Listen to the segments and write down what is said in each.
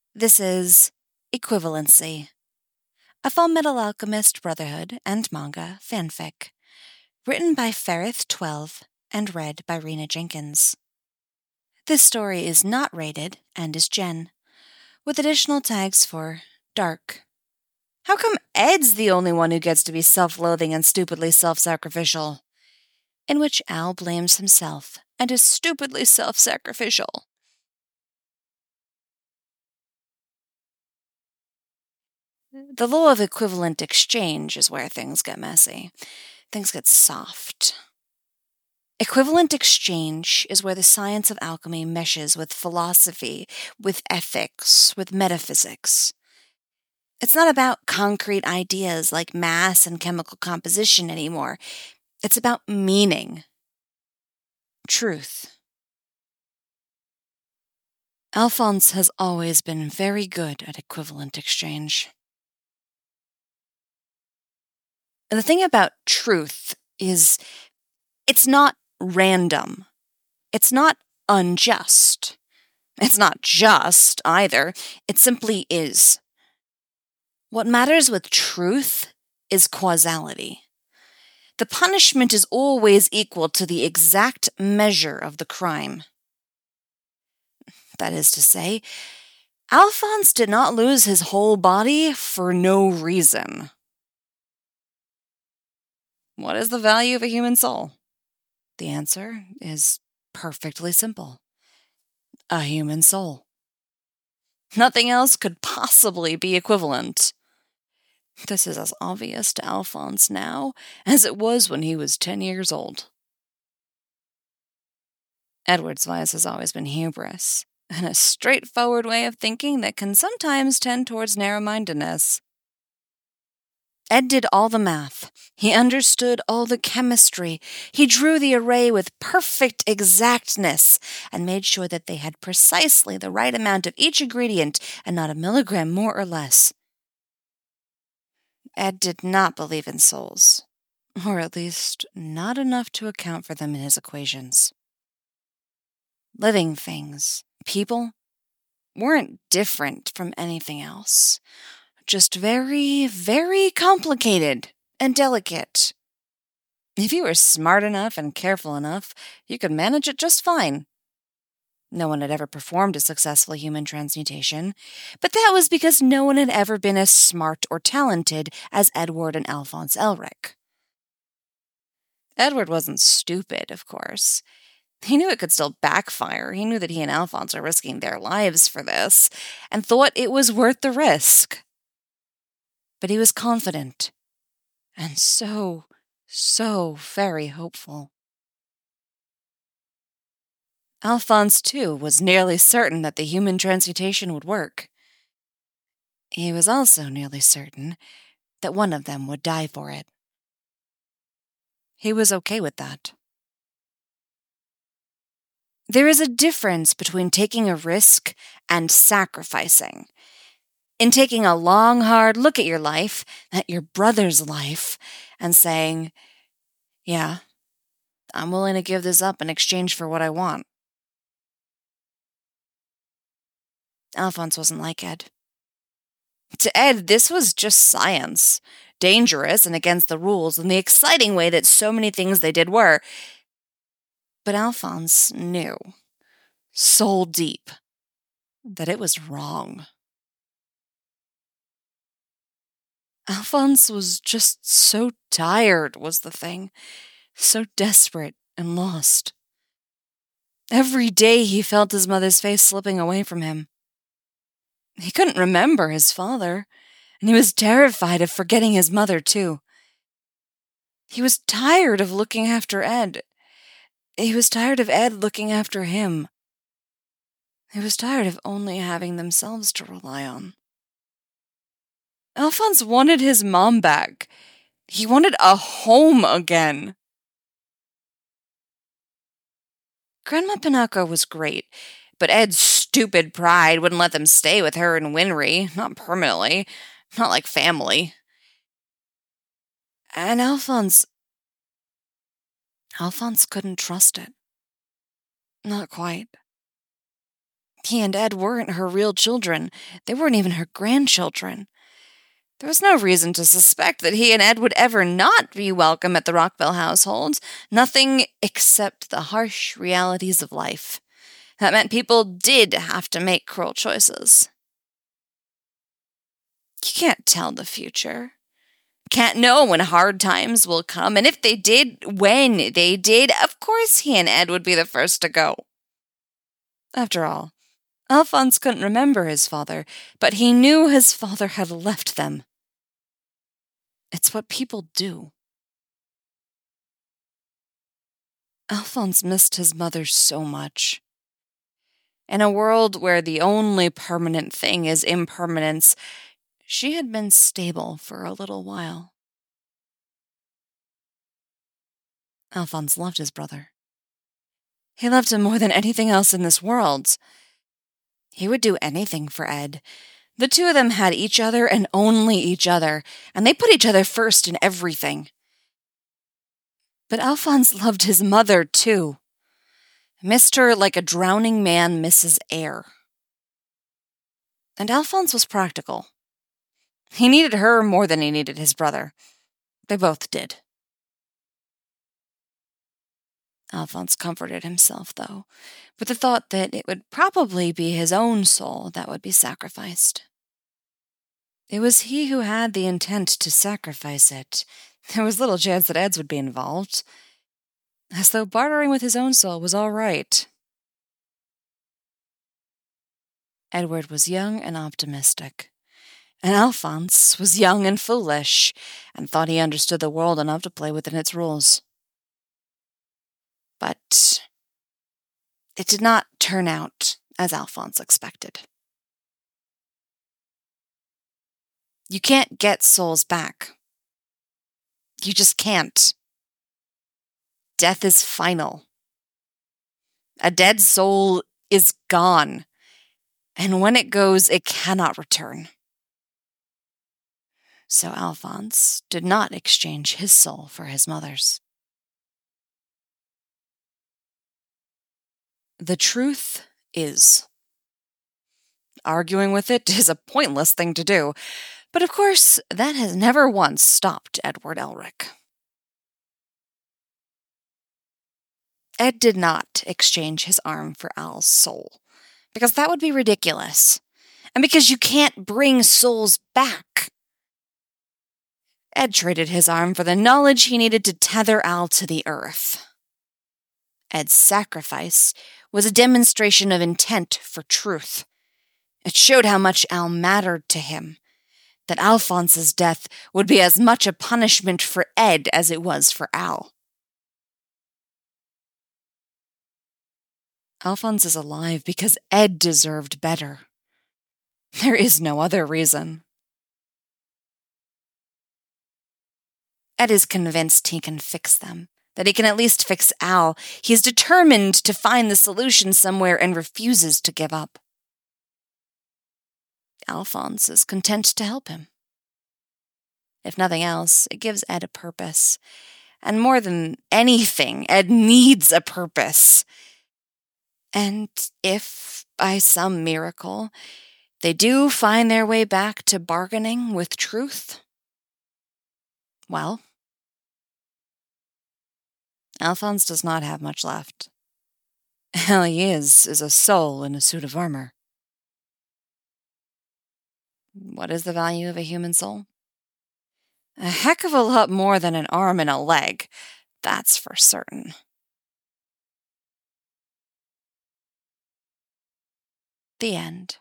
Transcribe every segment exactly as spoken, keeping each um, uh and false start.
This is Equivalency, a Fullmetal Alchemist Brotherhood and manga fanfic, written by Ferrith twelve and read by Rena Jenkins. This story is not rated and is Gen, with additional tags for dark. How come Ed's the only one who gets to be self-loathing and stupidly self-sacrificial? In which Al blames himself and is stupidly self-sacrificial. The law of equivalent exchange is where things get messy. Things get soft. Equivalent exchange is where the science of alchemy meshes with philosophy, with ethics, with metaphysics. It's not about concrete ideas like mass and chemical composition anymore. It's about meaning. Truth. Alphonse has always been very good at equivalent exchange. The thing about truth is, it's not random. It's not unjust. It's not just either. It simply is. What matters with truth is causality. The punishment is always equal to the exact measure of the crime. That is to say, Alphonse did not lose his whole body for no reason. What is the value of a human soul? The answer is perfectly simple. A human soul. Nothing else could possibly be equivalent. This is as obvious to Alphonse now as it was when he was ten years old. Edward's vice has always been hubris, and a straightforward way of thinking that can sometimes tend towards narrow-mindedness. Ed did all the math. He understood all the chemistry. He drew the array with perfect exactness and made sure that they had precisely the right amount of each ingredient and not a milligram more or less. Ed did not believe in souls, or at least not enough to account for them in his equations. Living things, people, weren't different from anything else. Just very, very complicated and delicate. If you were smart enough and careful enough, you could manage it just fine. No one had ever performed a successful human transmutation, but that was because no one had ever been as smart or talented as Edward and Alphonse Elric. Edward wasn't stupid, of course. He knew it could still backfire. He knew that he and Alphonse were risking their lives for this, and thought it was worth the risk. But he was confident, and so, so very hopeful. Alphonse, too, was nearly certain that the human transmutation would work. He was also nearly certain that one of them would die for it. He was okay with that. There is a difference between taking a risk and sacrificing. In taking a long, hard look at your life, at your brother's life, and saying, yeah, I'm willing to give this up in exchange for what I want. Alphonse wasn't like Ed. To Ed, this was just science, dangerous and against the rules in the exciting way that so many things they did were. But Alphonse knew, soul deep, that it was wrong. Alphonse was just so tired, was the thing, so desperate and lost. Every day he felt his mother's face slipping away from him. He couldn't remember his father, and he was terrified of forgetting his mother, too. He was tired of looking after Ed. He was tired of Ed looking after him. He was tired of only having themselves to rely on. Alphonse wanted his mom back. He wanted a home again. Grandma Pinocchio was great, but Ed's stupid pride wouldn't let them stay with her and Winry, not permanently, not like family. And Alphonse... Alphonse couldn't trust it. Not quite. He and Ed weren't her real children. They weren't even her grandchildren. There was no reason to suspect that he and Ed would ever not be welcome at the Rockville household. Nothing except the harsh realities of life. That meant people did have to make cruel choices. You can't tell the future. Can't know when hard times will come, and if they did, when they did, of course he and Ed would be the first to go. After all, Alphonse couldn't remember his father, but he knew his father had left them. It's what people do. Alphonse missed his mother so much. In a world where the only permanent thing is impermanence, she had been stable for a little while. Alphonse loved his brother. He loved him more than anything else in this world. He would do anything for Ed. The two of them had each other and only each other, and they put each other first in everything. But Alphonse loved his mother, too. Missed her like a drowning man misses air. And Alphonse was practical. He needed her more than he needed his brother. They both did. Alphonse comforted himself, though, with the thought that it would probably be his own soul that would be sacrificed. It was he who had the intent to sacrifice it. There was little chance that Ed's would be involved. As though bartering with his own soul was all right. Edward was young and optimistic, and Alphonse was young and foolish, and thought he understood the world enough to play within its rules. But it did not turn out as Alphonse expected. You can't get souls back. You just can't. Death is final. A dead soul is gone, and when it goes, it cannot return. So Alphonse did not exchange his soul for his mother's. The truth is, arguing with it is a pointless thing to do, but of course, that has never once stopped Edward Elric. Ed did not exchange his arm for Al's soul, because that would be ridiculous, and because you can't bring souls back. Ed traded his arm for the knowledge he needed to tether Al to the earth. Ed's sacrifice was a demonstration of intent for truth. It showed how much Al mattered to him, that Alphonse's death would be as much a punishment for Ed as it was for Al. Alphonse is alive because Ed deserved better. There is no other reason. Ed is convinced he can fix them, that he can at least fix Al. He is determined to find the solution somewhere and refuses to give up. Alphonse is content to help him. If nothing else, it gives Ed a purpose. And more than anything, Ed needs a purpose. And if, by some miracle, they do find their way back to bargaining with truth, well, Alphonse does not have much left. All he is is a soul in a suit of armor. What is the value of a human soul? A heck of a lot more than an arm and a leg, that's for certain. The end.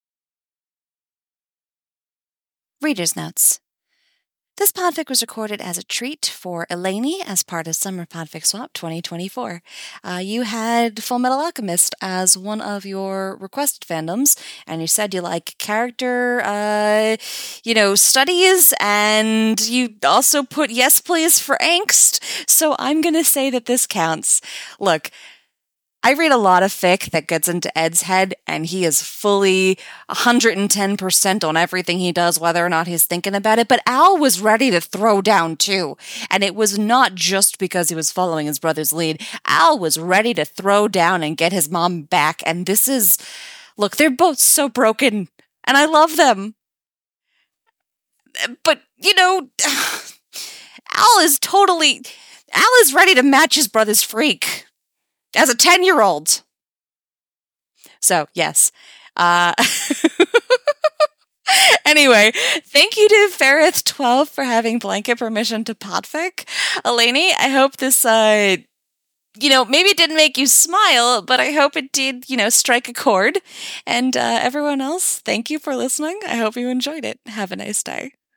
Reader's Notes. This podfic was recorded as a treat for Eleni as part of Summer Podfic Swap twenty twenty-four. Uh, you had Full Metal Alchemist as one of your requested fandoms, and you said you like character, uh, you know, studies, and you also put yes please for angst, so I'm going to say that this counts. Look, I read a lot of fic that gets into Ed's head, and he is fully one hundred ten percent on everything he does, whether or not he's thinking about it. But Al was ready to throw down, too. And it was not just because he was following his brother's lead. Al was ready to throw down and get his mom back. And this is, Look, they're both so broken, and I love them. But, you know, Al is totally... Al is ready to match his brother's freak. As a ten-year-old. So, yes. Uh... Anyway, thank you to Ferrith twelve for having blanket permission to podfic. Eleni, I hope this... Uh, you know, maybe it didn't make you smile, but I hope it did, you know, strike a chord. And uh, everyone else, thank you for listening. I hope you enjoyed it. Have a nice day.